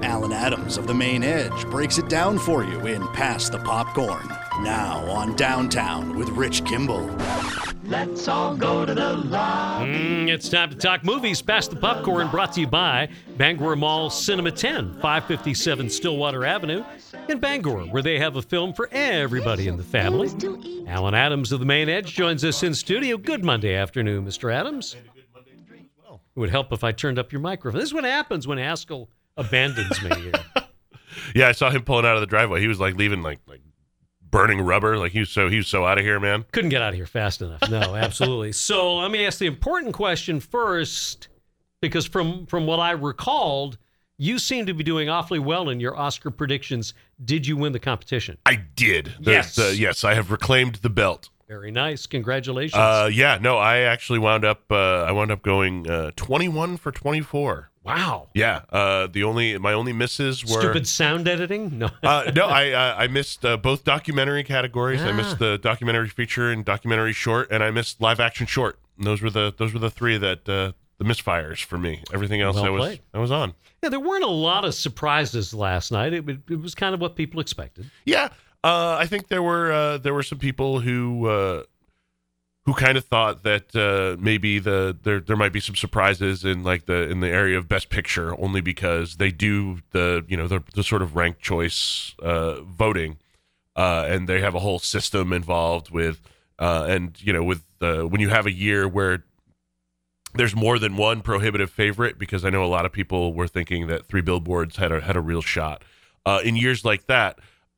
Alan Adams of The Main Edge breaks it down for you in Pass the Popcorn. Now on Downtown with Rich Kimball. Let's all go to the lobby. It's time to talk movies. Pass the Popcorn, brought to you by Bangor Mall Cinema 10, 557 Stillwater Avenue in Bangor, where they have a film for everybody in the family. Alan Adams of The Main Edge joins us in studio. Good Monday afternoon, Mr. Adams. It would help if I turned up your microphone. This is what happens when Haskell abandons me here. Yeah, I saw him pulling out of the driveway. He was like leaving like burning rubber. Like he was so out of here, man. Couldn't get out of here fast enough. No, absolutely. So let me ask the important question first, because from what I recalled, you seem to be doing awfully well in your Oscar predictions. Did you win the competition? I did. Yes. Yes, I have reclaimed the belt. Very nice. Congratulations. I actually wound up going 21 for 24. Wow. Yeah. My only misses were stupid sound editing. No. No. I missed both documentary categories. I missed the documentary feature and documentary short, and I missed live action short. And those were the three that the misfires for me. Everything else I was on. Yeah, there weren't a lot of surprises last night. It was kind of what people expected. Yeah. I think there were some people who kind of thought that maybe there might be some surprises in the area of Best Picture, only because they do the sort of ranked choice voting, and they have a whole system involved with when you have a year where there's more than one prohibitive favorite, because I know a lot of people were thinking that Three Billboards had a real shot in years like that.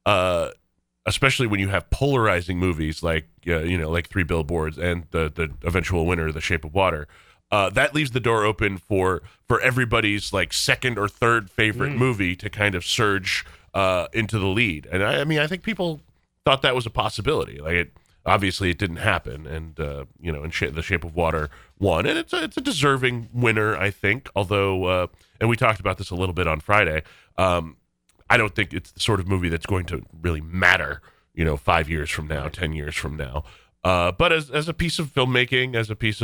Especially when you have polarizing movies like Three Billboards and the eventual winner, The Shape of Water, that leaves the door open for everybody's like second or third favorite movie to kind of surge into the lead. And I think people thought that was a possibility. Obviously it didn't happen, and The Shape of Water won, and it's a deserving winner, I think. Although, and we talked about this a little bit on Friday. I don't think it's the sort of movie that's going to really matter, 5 years from now, 10 years from now. But as a piece of filmmaking, as a piece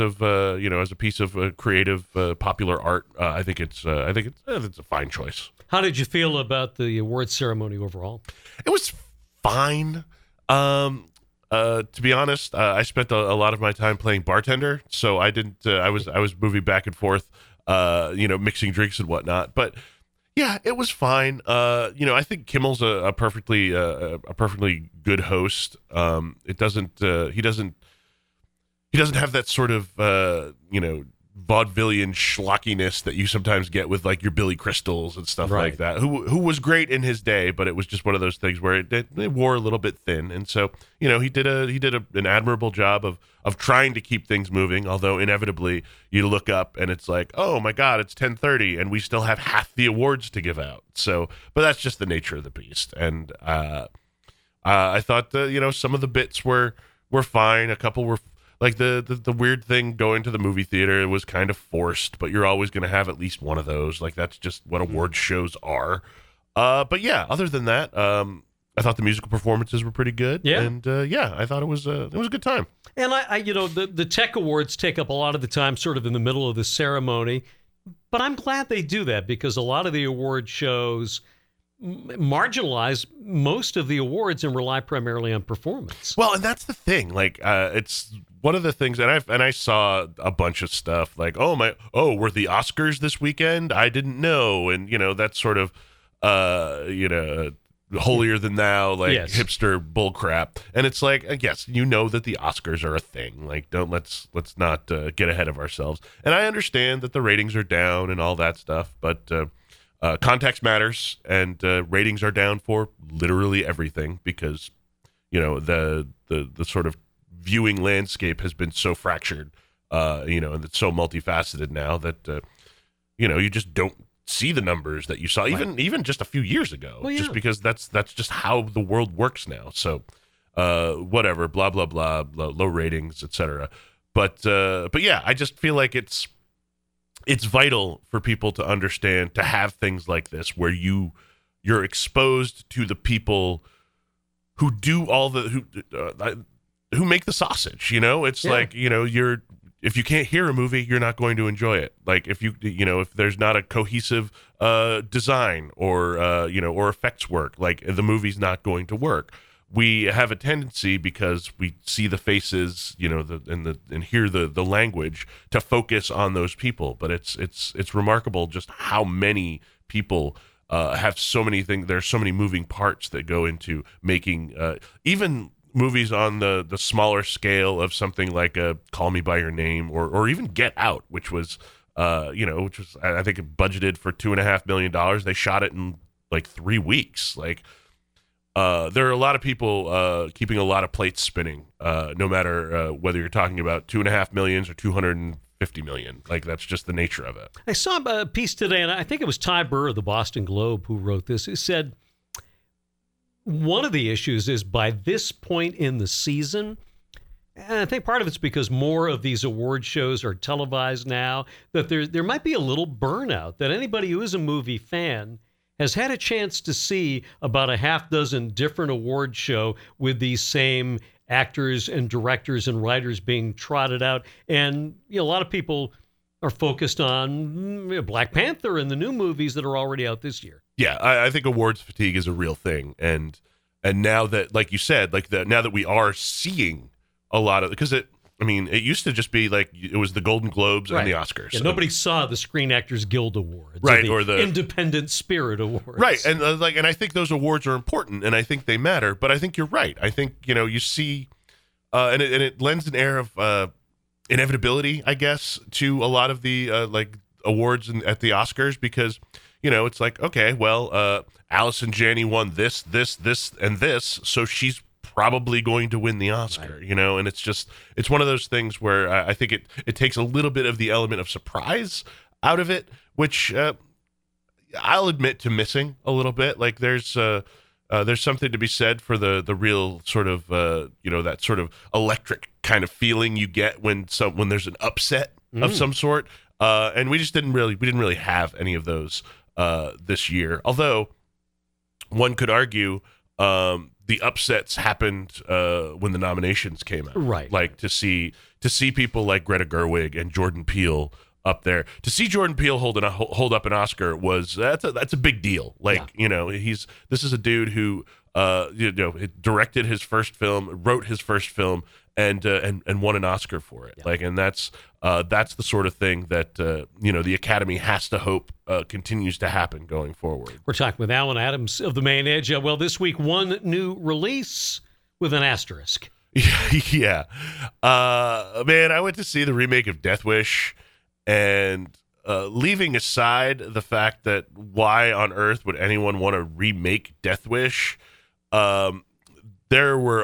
of creative popular art, I think it's a fine choice. How did you feel about the awards ceremony overall? It was fine. To be honest, I spent a lot of my time playing bartender, so I didn't. I was moving back and forth, mixing drinks and whatnot, but. Yeah, it was fine. I think Kimmel's a perfectly good host. He doesn't have that sort of vaudevillian schlockiness that you sometimes get with like your Billy Crystals and stuff like that. Who was great in his day, but it was just one of those things where it wore a little bit thin. And so he did an admirable job of trying to keep things moving. Although inevitably you look up and it's like, oh my God, it's 10:30 and we still have half the awards to give out. So, but that's just the nature of the beast. And I thought some of the bits were fine. A couple were. Like the weird thing going to the movie theater, it was kind of forced, but you're always going to have at least one of those. Like that's just what award shows are. But yeah, other than that, I thought the musical performances were pretty good. Yeah, and I thought it was a good time. And the tech awards take up a lot of the time, sort of in the middle of the ceremony. But I'm glad they do that, because a lot of the award shows marginalize most of the awards and rely primarily on performance. Well, and that's the thing. Like, it's one of the things, and I saw a bunch of stuff like, were the Oscars this weekend? I didn't know, and that sort of, holier than thou, like hipster bullcrap. And it's like, yes, that the Oscars are a thing. Like, let's not get ahead of ourselves. And I understand that the ratings are down and all that stuff, but. Context matters, and ratings are down for literally everything, because the sort of viewing landscape has been so fractured, and it's so multifaceted now that you just don't see the numbers that you saw even just a few years ago. Well, yeah. Just because that's just how the world works now. So whatever, blah blah blah, low ratings, etc. But yeah, I just feel like it's vital for people to understand, to have things like this where you're exposed to the people who do all who make the sausage. It's like you're if you can't hear a movie, you're not going to enjoy it. Like if if there's not a cohesive design or or effects work, like the movie's not going to work. We have a tendency, because we see the faces, and hear the language, to focus on those people. But it's remarkable just how many people have so many things. There's so many moving parts that go into making even movies on the smaller scale of something like Call Me by Your Name or even Get Out, which was which was, I think, budgeted for $2.5 million. They shot it in like 3 weeks. Like there are a lot of people keeping a lot of plates spinning, no matter whether you're talking about $2.5 million or $250 million. Like that's just the nature of it. I saw a piece today, and I think it was Ty Burr of the Boston Globe who wrote this. He said, one of the issues is by this point in the season, and I think part of it's because more of these award shows are televised now, that there might be a little burnout, that anybody who is a movie fan has had a chance to see about a half dozen different award show with these same actors and directors and writers being trotted out. And a lot of people are focused on Black Panther and the new movies that are already out this year. Yeah, I think awards fatigue is a real thing, and now that, like you said, now that we are seeing a lot of, because it used to just be like it was the Golden Globes and the Oscars. Yeah, nobody saw the Screen Actors Guild Awards, right, or the Independent Spirit Awards, right, and and I think those awards are important, and I think they matter. But I think you're right. I think you see, and it lends an air of inevitability, I guess, to a lot of the awards at the Oscars, because it's like, okay, well, Allison Janney won this, and this, so she's probably going to win the Oscar, right. And it's one of those things where I think it takes a little bit of the element of surprise out of it, which I'll admit to missing a little bit. Like there's something to be said for the real sort of that sort of electric kind of feeling you get when there's an upset of some sort, and we didn't really have any of those this year. Although one could argue the upsets happened when the nominations came out. Right. Like to see people like Greta Gerwig and Jordan Peele up there. To see Jordan Peele hold up an Oscar that's a big deal. Like, this is a dude who directed his first film, wrote his first film, and won an Oscar for it. Yeah. Like, and that's the sort of thing that the Academy has to hope continues to happen going forward. We're talking with Alan Adams of The Main Edge. Well, this week, one new release with an asterisk. Yeah. Man, I went to see the remake of Death Wish, and leaving aside the fact that why on earth would anyone want to remake Death Wish, there was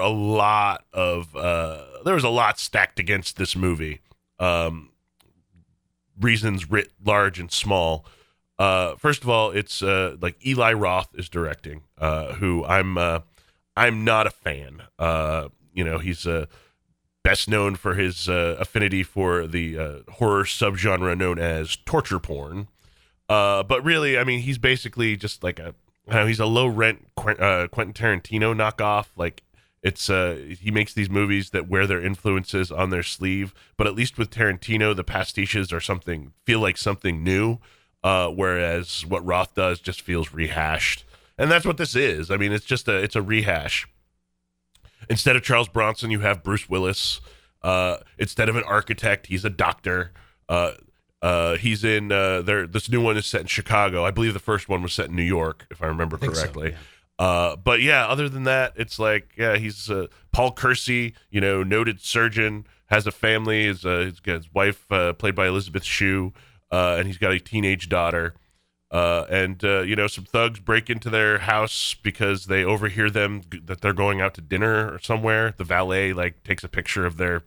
a lot stacked against this movie. Reasons writ large and small. First of all, it's like Eli Roth is directing, who I'm not a fan. He's best known for his affinity for the horror subgenre known as torture porn. But really, he's basically just like he's a low rent Quentin Tarantino knockoff. Like he makes these movies that wear their influences on their sleeve. But at least with Tarantino, the pastiches feel like something new. Whereas what Roth does just feels rehashed. And that's what this is. It's a rehash. Instead of Charles Bronson, you have Bruce Willis. Instead of an architect, he's a doctor. He's in this new one is set in Chicago. I believe the first one was set in New York, if I remember correctly. So, yeah. But yeah, other than that, it's like, yeah, he's Paul Kersey, noted surgeon, has a family. He's got his wife played by Elizabeth Shue, and he's got a teenage daughter. Some thugs break into their house because they overhear them that they're going out to dinner or somewhere. The valet takes a picture of their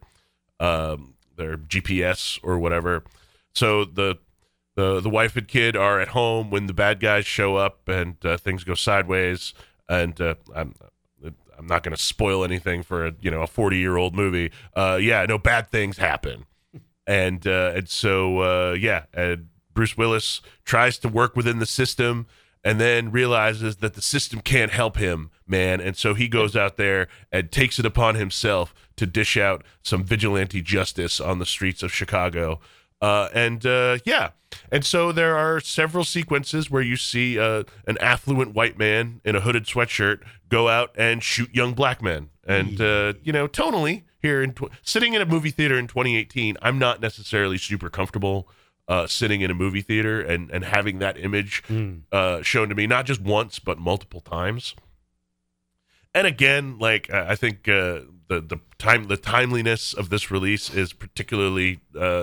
GPS or whatever. So the wife and kid are at home when the bad guys show up, and things go sideways. And I'm not going to spoil anything for a 40-year-old movie. Bad things happen, and Bruce Willis tries to work within the system and then realizes that the system can't help him, man. And so he goes out there and takes it upon himself to dish out some vigilante justice on the streets of Chicago. And so there are several sequences where you see an affluent white man in a hooded sweatshirt go out and shoot young black men. And, tonally, here sitting in a movie theater in 2018, I'm not necessarily super comfortable sitting in a movie theater and having that image shown to me, not just once, but multiple times. And again, like, I think the timeliness of this release is particularly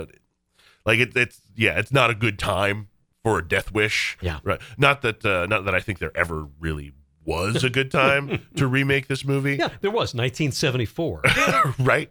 it's not a good time for a Death Wish. Yeah. Right. Not that I think there ever really was a good time to remake this movie. Yeah, there was 1974. Right.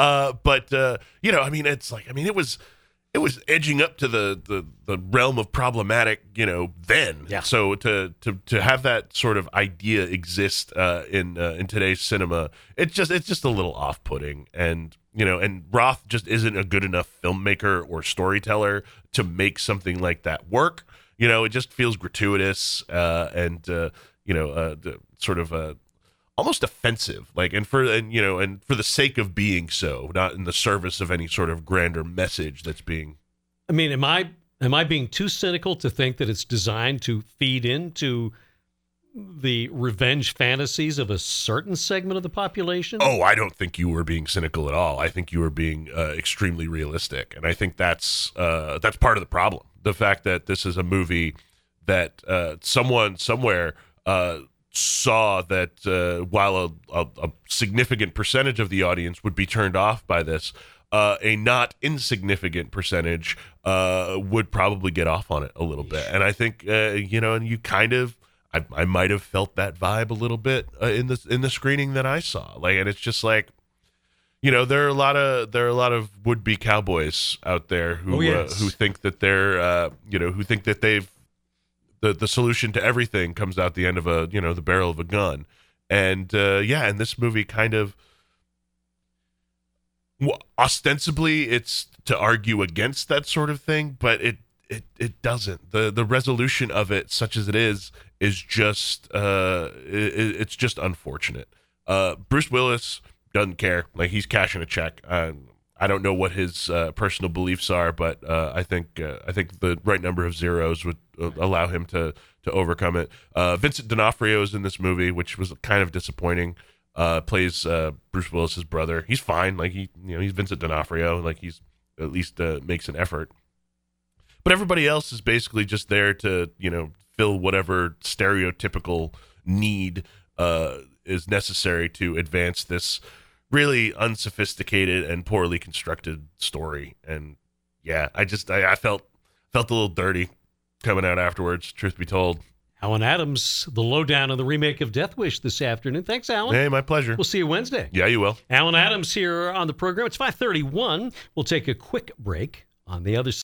It was edging up to the realm of problematic, then. Yeah. So to have that sort of idea exist in today's cinema, it's just a little off-putting, and Roth just isn't a good enough filmmaker or storyteller to make something like that work. It just feels gratuitous and sort of almost offensive, and for the sake of being so, not in the service of any sort of grander message that's being. I mean, am I being too cynical to think that it's designed to feed into the revenge fantasies of a certain segment of the population? Oh, I don't think you were being cynical at all. I think you were being extremely realistic, and I think that's part of the problem. The fact that this is a movie that someone somewhere saw that while a significant percentage of the audience would be turned off by this, a not insignificant percentage would probably get off on it a little bit. And I think and you kind of, I might have felt that vibe a little bit in the screening that I saw. And it's just like, there are a lot of would-be cowboys out there who who think that they're who think that they've the solution to everything comes out the end of the barrel of a gun. And and this movie kind of, ostensibly it's to argue against that sort of thing, but it doesn't. The resolution of it, such as it is just it's just unfortunate. Bruce Willis doesn't care. He's cashing a check. I don't know what his personal beliefs are, but I think the right number of zeros would allow him to overcome it. Vincent D'Onofrio is in this movie, which was kind of disappointing. Plays Bruce Willis's brother. He's fine. He's Vincent D'Onofrio. He's at least makes an effort. But everybody else is basically just there to fill whatever stereotypical need is necessary to advance this really unsophisticated and poorly constructed story. And I felt a little dirty coming out afterwards, truth be told. Alan Adams, the lowdown on the remake of Death Wish this afternoon. Thanks, Alan. Hey, my pleasure. We'll see you Wednesday. Yeah, you will. Alan Adams here on the program. It's 5:31. We'll take a quick break. On the other side.